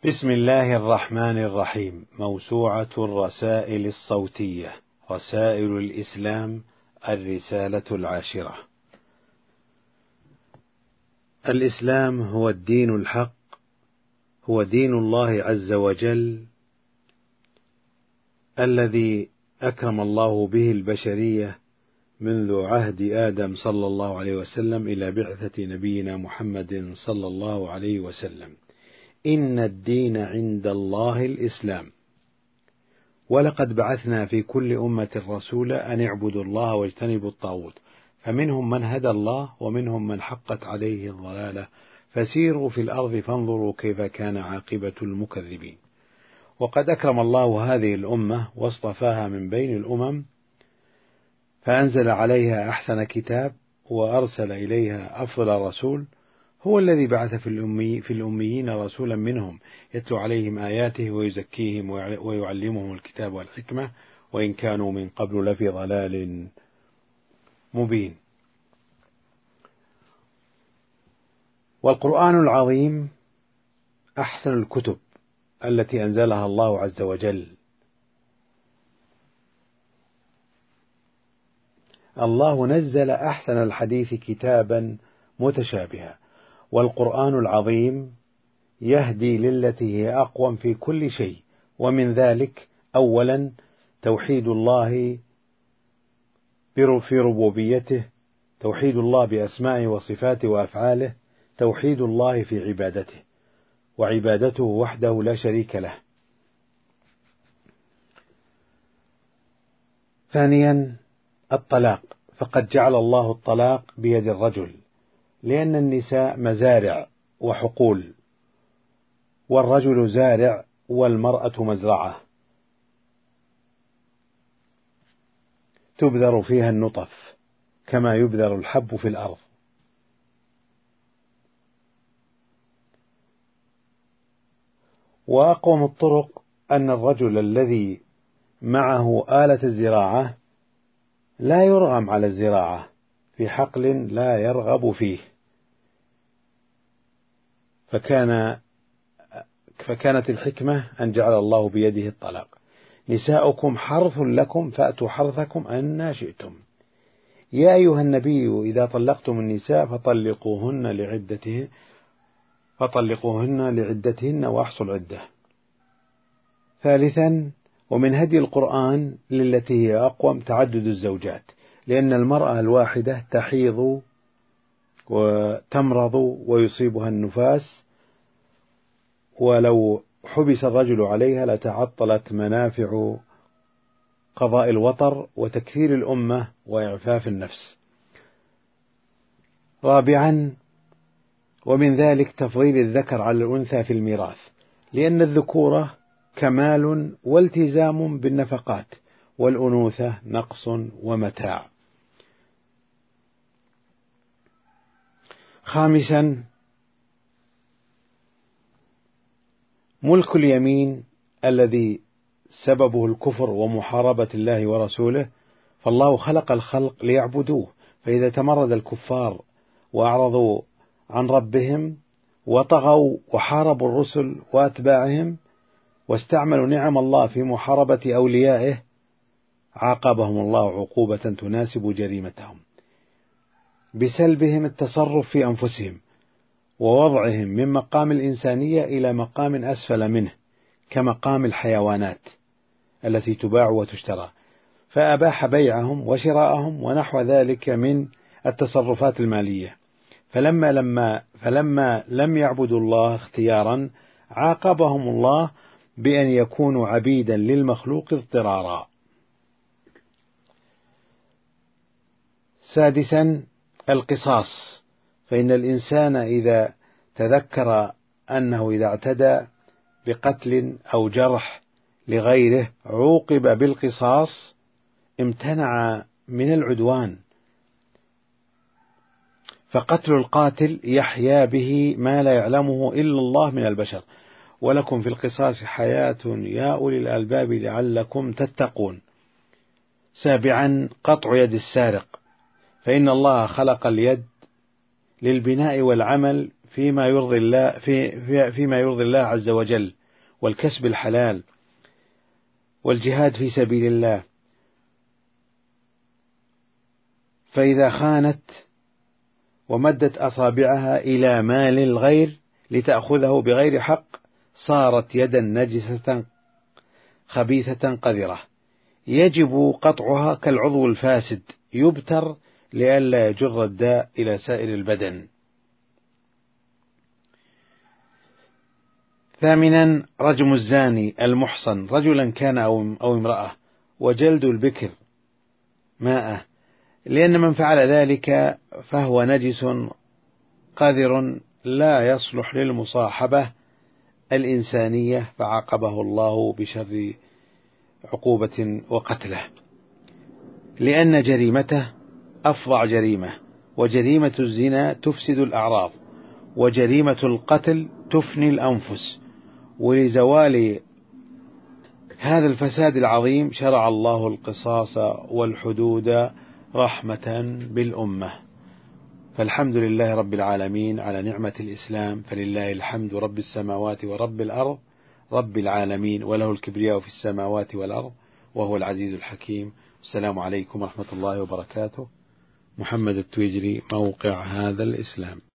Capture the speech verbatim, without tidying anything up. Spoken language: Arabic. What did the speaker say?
بسم الله الرحمن الرحيم. موسوعة الرسائل الصوتية، رسائل الإسلام، الرسالة العاشرة. الإسلام هو الدين الحق، هو دين الله عز وجل الذي أكرم الله به البشرية منذ عهد آدم صلى الله عليه وسلم إلى بعثة نبينا محمد صلى الله عليه وسلم. إن الدين عند الله الإسلام، ولقد بعثنا في كل أمة رسولا أن اعبدوا الله واجتنبوا الطاغوت، فمنهم من هدى الله ومنهم من حقت عليه الضلالة، فسيروا في الأرض فانظروا كيف كان عاقبة المكذبين. وقد أكرم الله هذه الأمة واصطفاها من بين الأمم، فأنزل عليها أحسن كتاب وأرسل إليها أفضل رسول، هو الذي بعث في, الأمي في الأميين رسولا منهم يتلو عليهم آياته ويزكيهم ويعلمهم الكتاب والحكمة وإن كانوا من قبل لفي ضلال مبين. والقرآن العظيم أحسن الكتب التي أنزلها الله عز وجل. الله نزل أحسن الحديث كتابا متشابها، والقرآن العظيم يهدي للتي هي أقوم في كل شيء، ومن ذلك أولا توحيد الله في ربوبيته، توحيد الله بأسمائه وصفاته وأفعاله، توحيد الله في عبادته وعبادته وحده لا شريك له. ثانيا الطلاق، فقد جعل الله الطلاق بيد الرجل، لأن النساء مزارع وحقول، والرجل زارع والمرأة مزرعة تبذر فيها النطف كما يبذر الحب في الأرض. وأقوم الطرق أن الرجل الذي معه آلة الزراعة لا يرغم على الزراعة في حقل لا يرغب فيه، فكان فكانت الحكمة أن جعل الله بيده الطلاق. نساؤكم حرث لكم فأتوا حرثكم أن شئتم. يا أيها النبي إذا طلقتم النساء فطلقوهن لعدتهن فطلقوهن لعدتهن وأحصوا العدة. ثالثا ومن هدي القرآن للتي هي أقوم تعدد الزوجات، لأن المرأة الواحدة تحيض وتمرض ويصيبها النفاس، ولو حبس الرجل عليها لتعطلت منافع قضاء الوطر وتكثير الأمة وإعفاف النفس. رابعا ومن ذلك تفضيل الذكر على الأنثى في الميراث، لأن الذكورة كمال والتزام بالنفقات، والأنوثة نقص ومتاع. خامسا ملك اليمين الذي سببه الكفر ومحاربة الله ورسوله، فالله خلق الخلق ليعبدوه، فإذا تمرد الكفار وأعرضوا عن ربهم وطغوا وحاربوا الرسل وأتباعهم واستعملوا نعم الله في محاربة أوليائه، عاقبهم الله عقوبة تناسب جريمتهم بسلبهم التصرف في أنفسهم ووضعهم من مقام الإنسانية إلى مقام أسفل منه كمقام الحيوانات التي تباع وتشترى، فأباح بيعهم وشراءهم ونحو ذلك من التصرفات المالية. فلما لما فلما لم يعبدوا الله اختيارا عاقبهم الله بأن يكونوا عبيدا للمخلوق اضطرارا. سادسا القصاص، فإن الإنسان إذا تذكر أنه إذا اعتدى بقتل أو جرح لغيره عوقب بالقصاص امتنع من العدوان، فقتل القاتل يحيا به ما لا يعلمه إلا الله من البشر، ولكم في القصاص حياة يا أولي الألباب لعلكم تتقون. سابعا قطع يد السارق، فإن الله خلق اليد للبناء والعمل فيما يرضي الله في في فيما يرضي الله عز وجل، والكسب الحلال، والجهاد في سبيل الله. فإذا خانت ومدت أصابعها إلى مال الغير لتأخذه بغير حق صارت يدا نجسة خبيثة قذرة، يجب قطعها كالعضو الفاسد، يبتر لئلا يجر الداء إلى سائر البدن. ثامنا رجم الزاني المحصن رجلا كان أو امرأة، وجلد البكر ماءه، لأن من فعل ذلك فهو نجس قذر لا يصلح للمصاحبة الإنسانية، فعاقبه الله بشر عقوبة وقتله، لأن جريمته أفظع جريمة، وجريمة الزنا تفسد الأعراض، وجريمة القتل تفني الأنفس. ولزوال هذا الفساد العظيم شرع الله القصاص والحدود رحمة بالأمة. فالحمد لله رب العالمين على نعمة الإسلام، فلله الحمد رب السماوات ورب الأرض رب العالمين، وله الكبرياء في السماوات والأرض وهو العزيز الحكيم. السلام عليكم ورحمة الله وبركاته. محمد التويجري، موقع هذا الإسلام.